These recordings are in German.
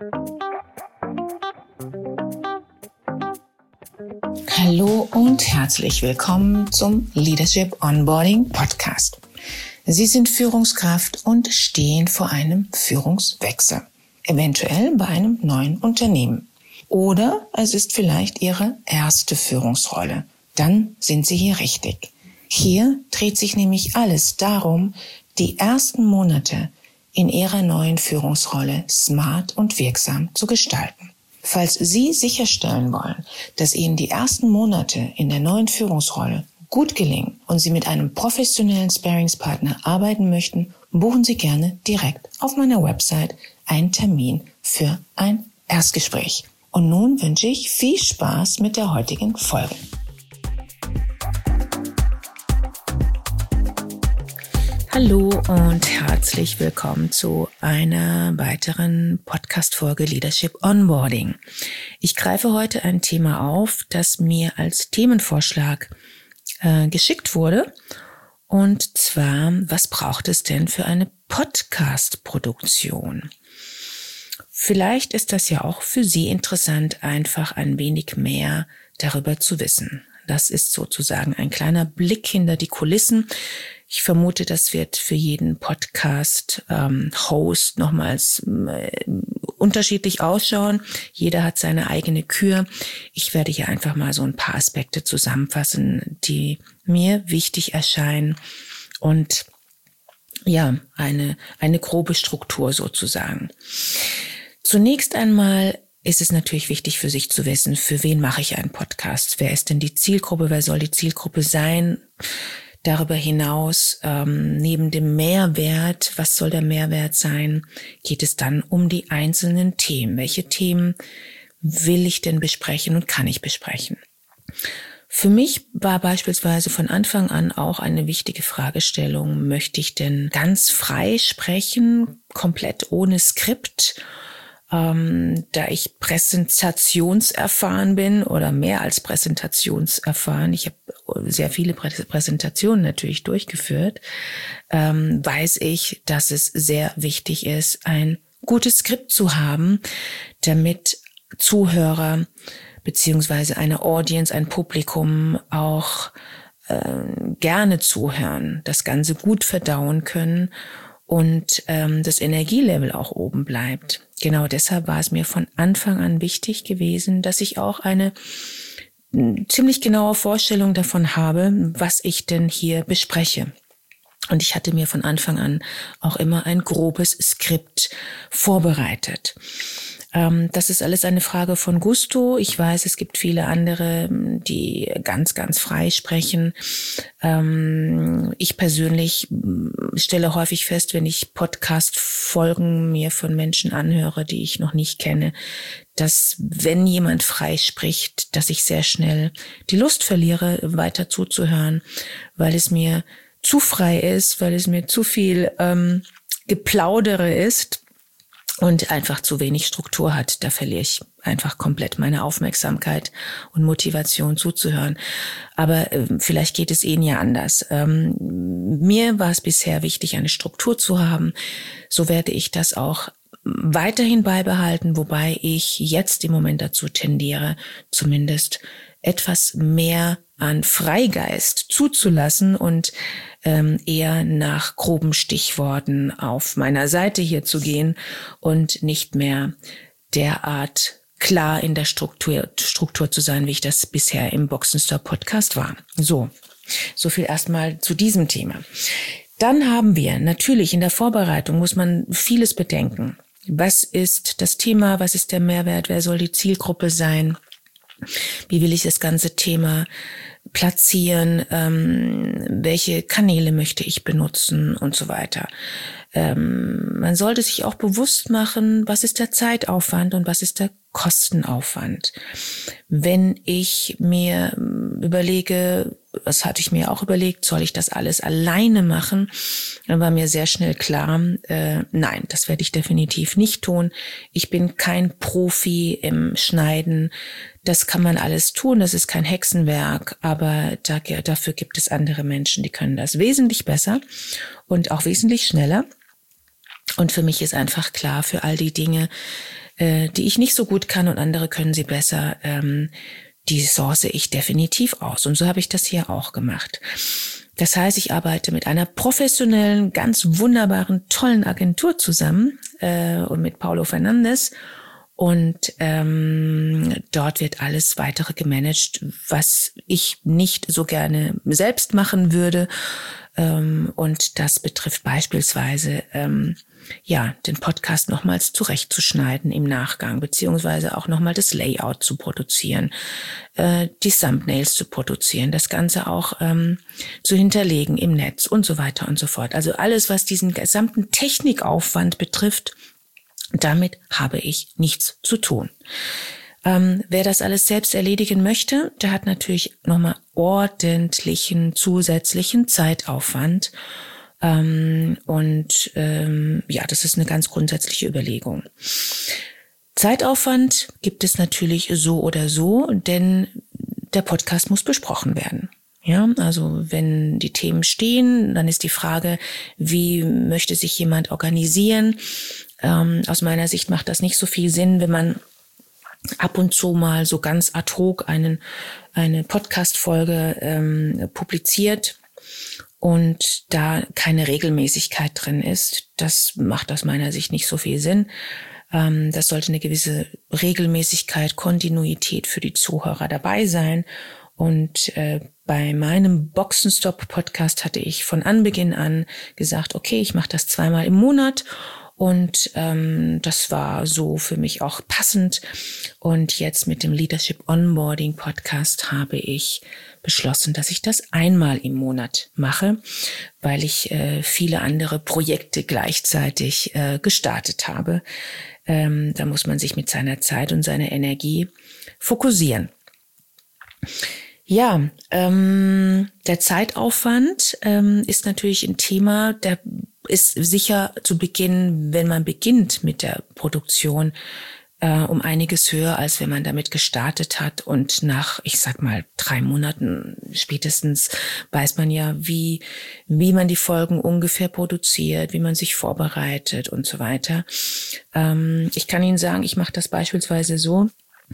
Hallo und herzlich willkommen zum Leadership Onboarding Podcast. Sie sind Führungskraft und stehen vor einem Führungswechsel, eventuell bei einem neuen Unternehmen. Oder es ist vielleicht Ihre erste Führungsrolle. Dann sind Sie hier richtig. Hier dreht sich nämlich alles darum, die ersten Monate in Ihrer neuen Führungsrolle smart und wirksam zu gestalten. Falls Sie sicherstellen wollen, dass Ihnen die ersten Monate in der neuen Führungsrolle gut gelingen und Sie mit einem professionellen Sparringspartner arbeiten möchten, buchen Sie gerne direkt auf meiner Website einen Termin für ein Erstgespräch. Und nun wünsche ich viel Spaß mit der heutigen Folge. Hallo und herzlich willkommen zu einer weiteren Podcast-Folge Leadership Onboarding. Ich greife heute ein Thema auf, das mir als Themenvorschlag geschickt wurde. Und zwar, was braucht es denn für eine Podcast-Produktion? Vielleicht ist das ja auch für Sie interessant, einfach ein wenig mehr darüber zu wissen. Das ist sozusagen ein kleiner Blick hinter die Kulissen. Ich vermute, das wird für jeden Podcast-Host nochmals unterschiedlich ausschauen. Jeder hat seine eigene Kür. Ich werde hier einfach mal so ein paar Aspekte zusammenfassen, die mir wichtig erscheinen und ja, eine grobe Struktur sozusagen. Zunächst einmal ist es natürlich wichtig für sich zu wissen, für wen mache ich einen Podcast? Wer ist denn die Zielgruppe? Wer soll die Zielgruppe sein? Darüber hinaus, neben dem Mehrwert, was soll der Mehrwert sein, geht es dann um die einzelnen Themen. Welche Themen will ich denn besprechen und kann ich besprechen? Für mich war beispielsweise von Anfang an auch eine wichtige Fragestellung, möchte ich denn ganz frei sprechen, komplett ohne Skript? Da ich präsentationserfahren bin oder mehr als präsentationserfahren, ich habe sehr viele Präsentationen natürlich durchgeführt, weiß ich, dass es sehr wichtig ist, ein gutes Skript zu haben, damit Zuhörer beziehungsweise eine Audience, ein Publikum auch gerne zuhören, das Ganze gut verdauen können und das Energielevel auch oben bleibt. Genau deshalb war es mir von Anfang an wichtig gewesen, dass ich auch eine ziemlich genaue Vorstellung davon habe, was ich denn hier bespreche. Und ich hatte mir von Anfang an auch immer ein grobes Skript vorbereitet. Das ist alles eine Frage von Gusto. Ich weiß, es gibt viele andere, die ganz, ganz frei sprechen. Ich persönlich stelle häufig fest, wenn ich Podcast-Folgen mir von Menschen anhöre, die ich noch nicht kenne, dass wenn jemand frei spricht, dass ich sehr schnell die Lust verliere, weiter zuzuhören, weil es mir zu frei ist, weil es mir zu viel Geplaudere ist und einfach zu wenig Struktur hat. Da verliere ich einfach komplett meine Aufmerksamkeit und Motivation zuzuhören. Aber vielleicht geht es Ihnen ja anders. Mir war es bisher wichtig, eine Struktur zu haben. So werde ich das auch weiterhin beibehalten, wobei ich jetzt im Moment dazu tendiere, zumindest etwas mehr an Freigeist zuzulassen und eher nach groben Stichworten auf meiner Seite hier zu gehen und nicht mehr derart klar in der Struktur zu sein, wie ich das bisher im Boxenstopp Podcast war. So viel erstmal zu diesem Thema. Dann haben wir natürlich in der Vorbereitung muss man vieles bedenken. Was ist das Thema? Was ist der Mehrwert? Wer soll die Zielgruppe sein? Wie will ich das ganze Thema platzieren? Welche Kanäle möchte ich benutzen und so weiter? Man sollte sich auch bewusst machen, was ist der Zeitaufwand und was ist der Kostenaufwand. Wenn ich mir überlege, das hatte ich mir auch überlegt, soll ich das alles alleine machen, dann war mir sehr schnell klar, nein, das werde ich definitiv nicht tun. Ich bin kein Profi im Schneiden. Das kann man alles tun, das ist kein Hexenwerk, aber dafür gibt es andere Menschen, die können das wesentlich besser und auch wesentlich schneller. Und für mich ist einfach klar, für all die Dinge, die ich nicht so gut kann und andere können sie besser, die source ich definitiv aus. Und so habe ich das hier auch gemacht. Das heißt, ich arbeite mit einer professionellen, ganz wunderbaren, tollen Agentur zusammen und mit Paulo Fernandes. Und dort wird alles weitere gemanagt, was ich nicht so gerne selbst machen würde. Und das betrifft beispielsweise den Podcast nochmals zurechtzuschneiden im Nachgang, beziehungsweise auch nochmal das Layout zu produzieren, die Thumbnails zu produzieren, das Ganze auch zu hinterlegen im Netz und so weiter und so fort. Also alles, was diesen gesamten Technikaufwand betrifft, damit habe ich nichts zu tun. Wer das alles selbst erledigen möchte, der hat natürlich nochmal ordentlichen zusätzlichen Zeitaufwand. Das ist eine ganz grundsätzliche Überlegung. Zeitaufwand gibt es natürlich so oder so, denn der Podcast muss besprochen werden. Ja, also wenn die Themen stehen, dann ist die Frage, wie möchte sich jemand organisieren? Aus meiner Sicht macht das nicht so viel Sinn, wenn man ab und zu mal so ganz ad hoc eine Podcast-Folge publiziert und da keine Regelmäßigkeit drin ist. Das macht aus meiner Sicht nicht so viel Sinn. Das sollte eine gewisse Regelmäßigkeit, Kontinuität für die Zuhörer dabei sein. Und bei meinem Boxenstopp-Podcast hatte ich von Anbeginn an gesagt, okay, ich mache das 2-mal im Monat. Und das war so für mich auch passend. Und jetzt mit dem Leadership Onboarding Podcast habe ich beschlossen, dass ich das 1-mal im Monat mache, weil ich viele andere Projekte gleichzeitig gestartet habe. Da muss man sich mit seiner Zeit und seiner Energie fokussieren. Ja, der Zeitaufwand ist natürlich ein Thema, der ist sicher zu Beginn, wenn man beginnt mit der Produktion, um einiges höher, als wenn man damit gestartet hat. Und nach, ich sag mal, 3 Monaten spätestens weiß man ja, wie man die Folgen ungefähr produziert, wie man sich vorbereitet und so weiter. Ich kann Ihnen sagen, ich mache das beispielsweise so,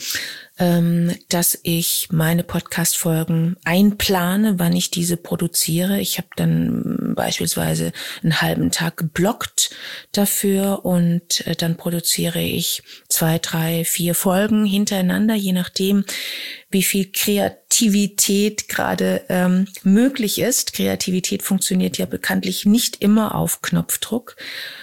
dass ich meine Podcast-Folgen einplane, wann ich diese produziere. Ich habe dann beispielsweise einen halben Tag geblockt dafür und dann produziere ich 2, 3, 4 Folgen hintereinander, je nachdem, wie viel Kreativität gerade möglich ist. Kreativität funktioniert ja bekanntlich nicht immer auf Knopfdruck.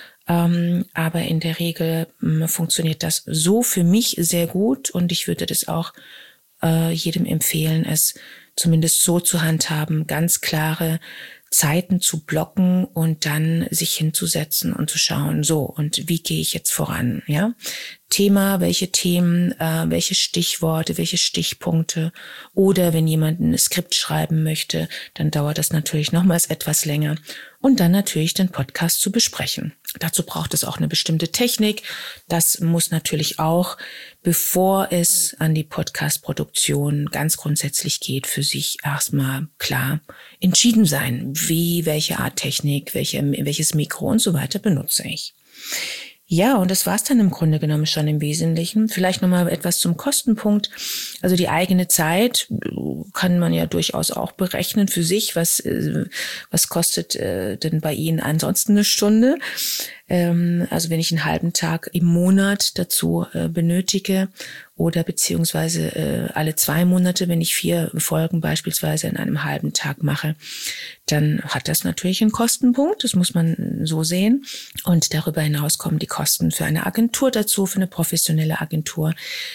Aber in der Regel funktioniert das so für mich sehr gut und ich würde das auch jedem empfehlen, es zumindest so zu handhaben, ganz klare Zeiten zu blocken und dann sich hinzusetzen und zu schauen, so, und wie gehe ich jetzt voran, ja? Thema, welche Themen, welche Stichworte, welche Stichpunkte oder wenn jemand ein Skript schreiben möchte, dann dauert das natürlich nochmals etwas länger und dann natürlich den Podcast zu besprechen. Dazu braucht es auch eine bestimmte Technik. Das muss natürlich auch, bevor es an die Podcast-Produktion ganz grundsätzlich geht, für sich erstmal klar entschieden sein, welche Art Technik, welches Mikro und so weiter benutze ich. Ja, und das war's dann im Grunde genommen schon im Wesentlichen. Vielleicht nochmal etwas zum Kostenpunkt. Also die eigene Zeit kann man ja durchaus auch berechnen für sich. Was kostet denn bei Ihnen ansonsten eine Stunde? Also wenn ich einen halben Tag im Monat dazu benötige oder beziehungsweise alle 2 Monate, wenn ich 4 Folgen beispielsweise in einem halben Tag mache, dann hat das natürlich einen Kostenpunkt. Das muss man so sehen. Und darüber hinaus kommen die Kosten für eine Agentur dazu, für eine professionelle Agentur.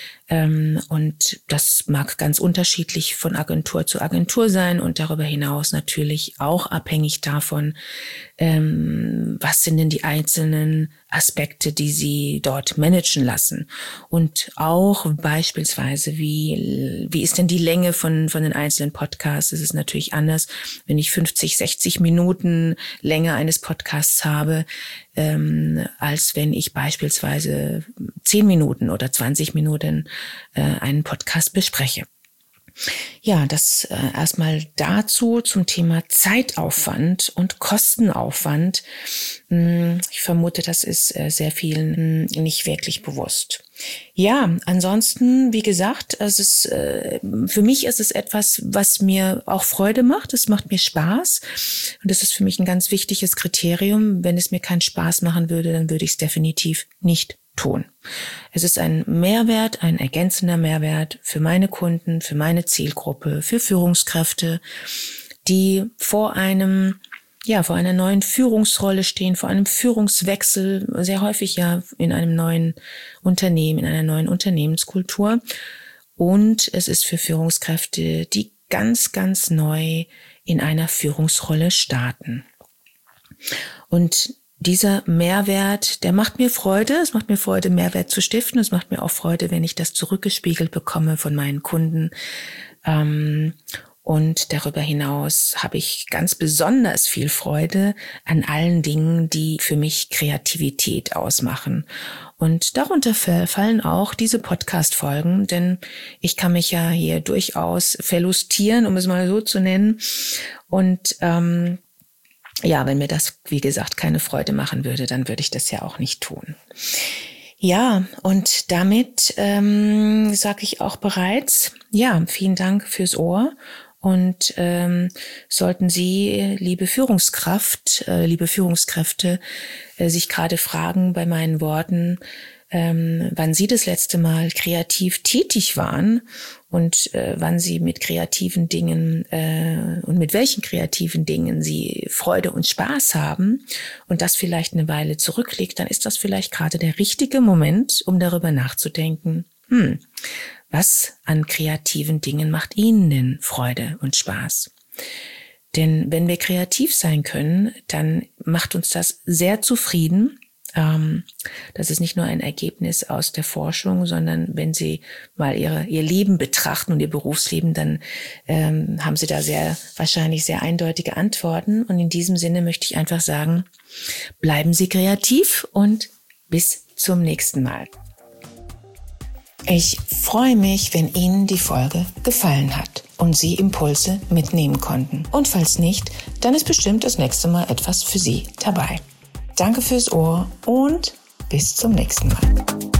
Und das mag ganz unterschiedlich von Agentur zu Agentur sein und darüber hinaus natürlich auch abhängig davon, was sind denn die einzelnen Aspekte, die Sie dort managen lassen. Und auch beispielsweise, wie ist denn die Länge von den einzelnen Podcasts? Es ist natürlich anders, wenn ich 50, 60 Minuten Länge eines Podcasts habe, als wenn ich beispielsweise 10 Minuten oder 20 Minuten einen Podcast bespreche. Ja, das erstmal dazu zum Thema Zeitaufwand und Kostenaufwand. Ich vermute, das ist sehr vielen nicht wirklich bewusst. Ja, ansonsten, wie gesagt, für mich ist es etwas, was mir auch Freude macht. Es macht mir Spaß. Und das ist für mich ein ganz wichtiges Kriterium. Wenn es mir keinen Spaß machen würde, dann würde ich es definitiv nicht tun. Es ist ein Mehrwert, ein ergänzender Mehrwert für meine Kunden, für meine Zielgruppe, für Führungskräfte, die vor einer neuen Führungsrolle stehen, vor einem Führungswechsel, sehr häufig ja in einem neuen Unternehmen, in einer neuen Unternehmenskultur. Und es ist für Führungskräfte, die ganz, ganz neu in einer Führungsrolle starten. Und dieser Mehrwert, der macht mir Freude. Es macht mir Freude, Mehrwert zu stiften. Es macht mir auch Freude, wenn ich das zurückgespiegelt bekomme von meinen Kunden. Und darüber hinaus habe ich ganz besonders viel Freude an allen Dingen, die für mich Kreativität ausmachen. Und darunter fallen auch diese Podcast-Folgen, denn ich kann mich ja hier durchaus verlustieren, um es mal so zu nennen. Und wenn mir das, wie gesagt, keine Freude machen würde, dann würde ich das ja auch nicht tun. Ja, und damit sage ich auch bereits, vielen Dank fürs Ohr. Und sollten Sie, liebe Führungskräfte, sich gerade fragen bei meinen Worten, wann Sie das letzte Mal kreativ tätig waren und wann Sie mit kreativen Dingen und mit welchen kreativen Dingen Sie Freude und Spaß haben und das vielleicht eine Weile zurückliegt, dann ist das vielleicht gerade der richtige Moment, um darüber nachzudenken, was an kreativen Dingen macht Ihnen denn Freude und Spaß? Denn wenn wir kreativ sein können, dann macht uns das sehr zufrieden. Das ist nicht nur ein Ergebnis aus der Forschung, sondern wenn Sie mal Ihr Leben betrachten und Ihr Berufsleben, dann haben Sie da wahrscheinlich sehr eindeutige Antworten. Und in diesem Sinne möchte ich einfach sagen, bleiben Sie kreativ und bis zum nächsten Mal. Ich freue mich, wenn Ihnen die Folge gefallen hat und Sie Impulse mitnehmen konnten. Und falls nicht, dann ist bestimmt das nächste Mal etwas für Sie dabei. Danke fürs Ohr und bis zum nächsten Mal.